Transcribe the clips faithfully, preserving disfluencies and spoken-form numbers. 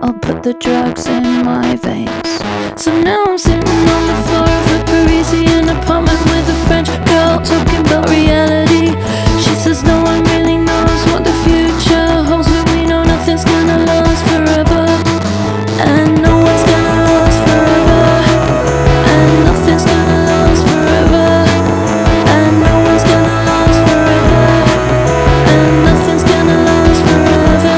I'll put the drugs in my veins. So now I'm sitting on the floor of a Parisian apartment with a French girl talking about reality. She says no one really knows what the future holds, but we know nothing's gonna last forever, and no one's gonna last forever, and nothing's gonna last forever, and no one's gonna last forever, and nothing's gonna last forever.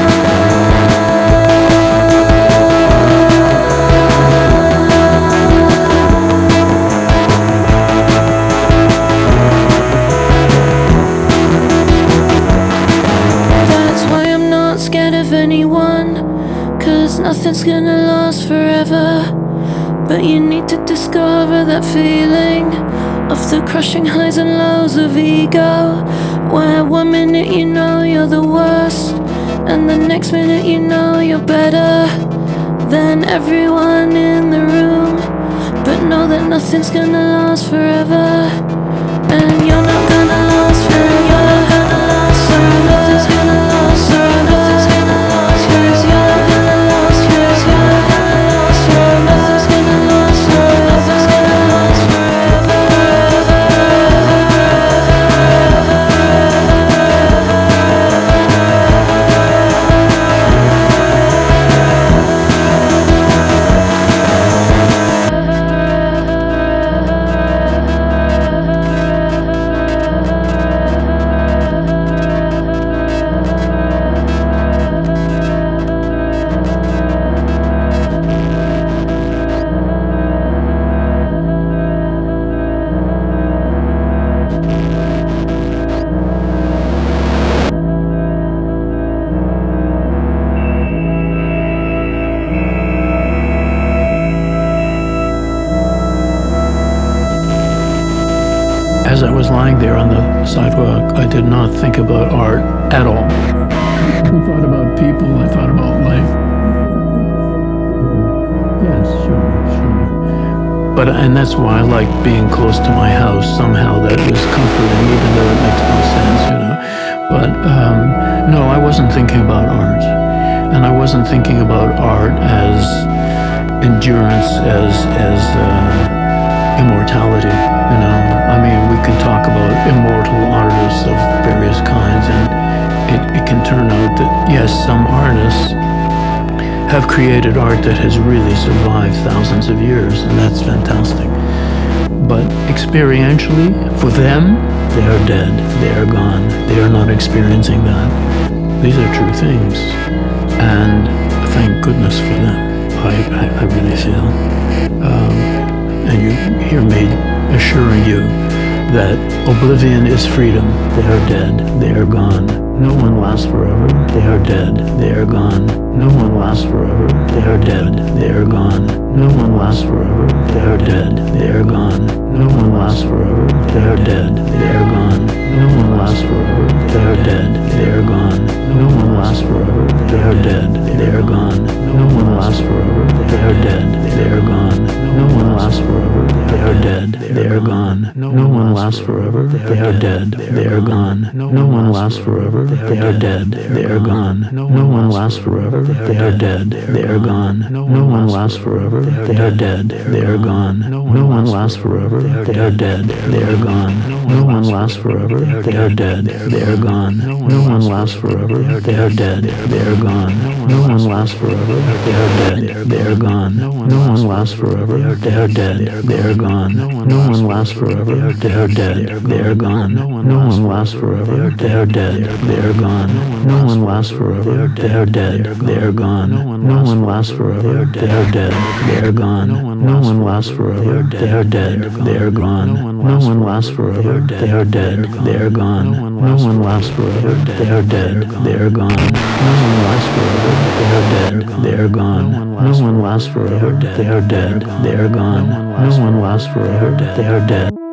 That's why I'm not scared of anyone, 'cause nothing's gonna last forever. But you need to discover that feeling of the crushing highs and lows of ego, where one minute you know you're the worst, and the next minute you know you're better than everyone in the room. But know that nothing's gonna last forever, and you're not gonna last forever. You're not gonna last forever. Nothing's gonna last forever. Nothing's gonna last forever. You're not gonna last forever. You're not gonna last forever. Nothing's gonna last forever. Nothing's gonna last As I was lying there on the sidewalk, I did not think about art at all. I thought about people, I thought about life. Yes, sure, sure. But, and that's why I like being close to my house. Somehow that was comforting, even though it makes no sense, you know. But, um, no, I wasn't thinking about art. And I wasn't thinking about art as endurance, as, as, uh, immortality, you know. I mean, we can talk about immortal artists of various kinds, and it, it can turn out that, yes, some artists have created art that has really survived thousands of years, and that's fantastic. But experientially, for them, they are dead, they are gone, they are not experiencing that. These are true things, and thank goodness for them, I, I, I really feel. Um, and you hear me assuring you that oblivion is freedom. They are dead, they are gone. No one lasts forever, they are dead, they are gone. No one lasts forever, they are dead, they are gone. No one lasts forever, they are dead, they are gone. No one lasts forever, they are dead, they are gone. No one lasts forever, they are dead, they are gone. No one lasts forever, they are dead, they are gone. No one lasts forever, they are dead, they are gone. No one lasts forever, they are dead, they are gone. No one lasts forever, they are dead, they are gone. No one lasts forever, they are dead, they are gone. No one lasts forever, they are dead, they are gone. No one lasts forever, they are dead, they are gone. No one lasts forever, they are dead, they are gone. No one lasts forever, they are dead, they are gone. No one lasts forever, they are dead, they are gone. No one lasts forever, they are dead, they are gone. No one lasts forever, they are dead, they are gone. No one lasts forever, they are dead, they are gone. No one lasts forever, they are dead, they are gone. No one lasts forever, they are dead, they are gone. No one lasts forever, they are dead, they are gone. No one lasts forever, they are dead, they are gone. No one lasts forever, they are dead, they are gone. No one lasts forever, they are dead, they are gone. No one lasts forever, they are dead, they are gone. No one lasts forever, they are dead, they are gone. No one lasts forever, they are dead.